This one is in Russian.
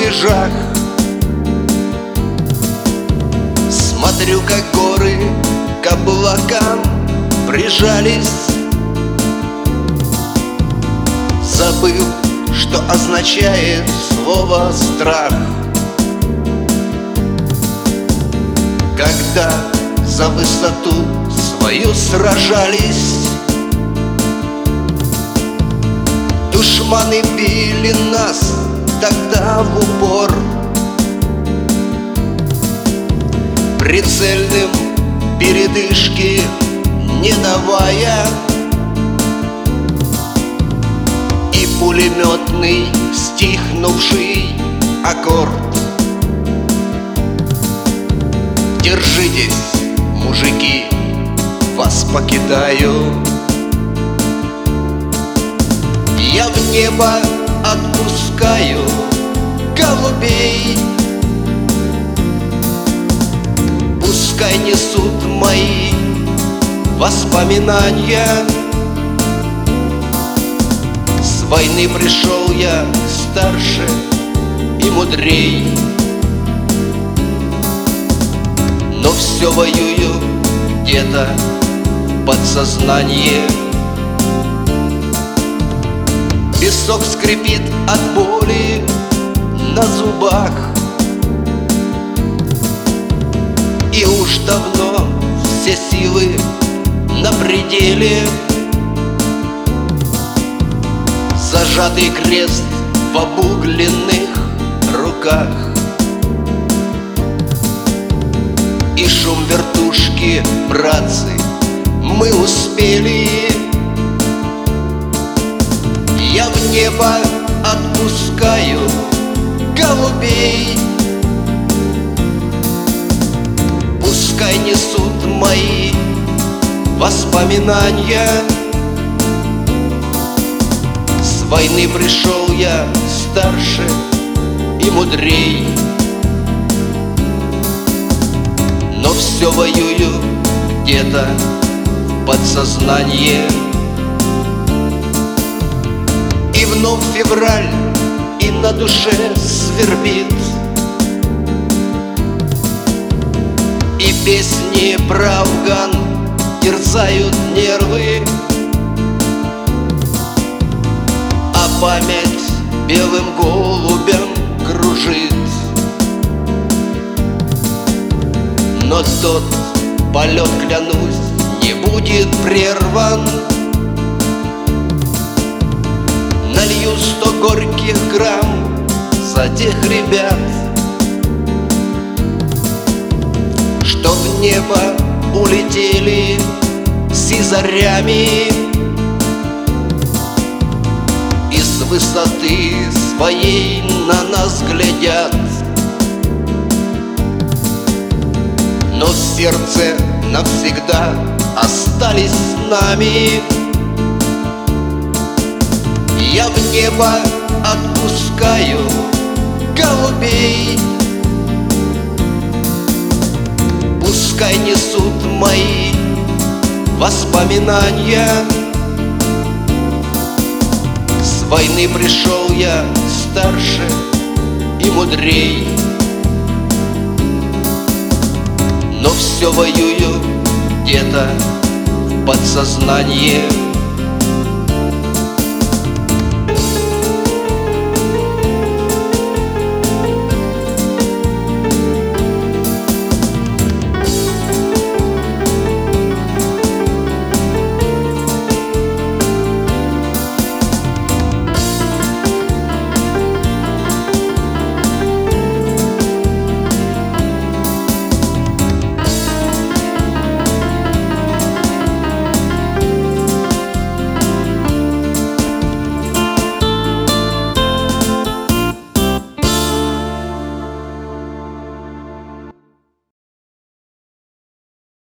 рубежах. Смотрю, как горы к облакам прижались, забыл, что означает слово «страх». Когда за высоту свою сражались, душманы били нас тогда в упор. Прицельным передышки не давая, и пулеметный стихнувший аккорд. Держитесь, мужики, вас покидаю. Я в небо отпускаю голубей, пускай несут мои воспоминания. С войны пришел я старше и мудрей, но все воюю где-то подсознание. Песок скрипит от боли на зубах, и уж давно все силы на пределе. Зажатый крест в обугленных руках, и шум вертушки, братцы, мы успели. Я в небо отпускаю голубей, пускай несут мои воспоминания. С войны пришел я старше и мудрей, но все воюю где-то подсознание. И вновь февраль, и на душе свербит, и песни про Афган терзают нервы, а память белым голубем кружит. Но тот полет, клянусь, не будет прерван. Налью 100 горьких грамм за тех ребят, что в небо улетели сизарями, и с высоты своей на нас глядят. Но в сердце навсегда остались с нами. Я в небо отпускаю голубей, пускай несут мои воспоминания. С войны пришел я старше и мудрей, но все воюю где-то подсознание.